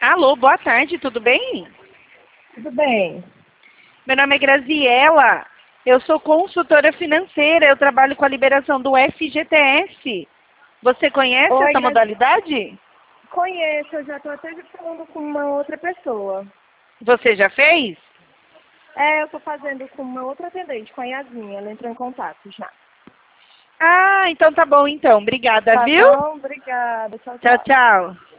Alô, boa tarde, tudo bem? Tudo bem. Meu nome é Graziela, eu sou consultora financeira, eu trabalho com a liberação do FGTS. Você conhece Oi, essa modalidade? Conheço, eu já estou até falando com uma outra pessoa. Você já fez? Eu estou fazendo com uma outra atendente, com a Yasmin, ela entrou em contato já. Ah, então tá bom então. Obrigada, Tá viu? bom? Obrigada. Tchau, Tchau, tchau. tchau.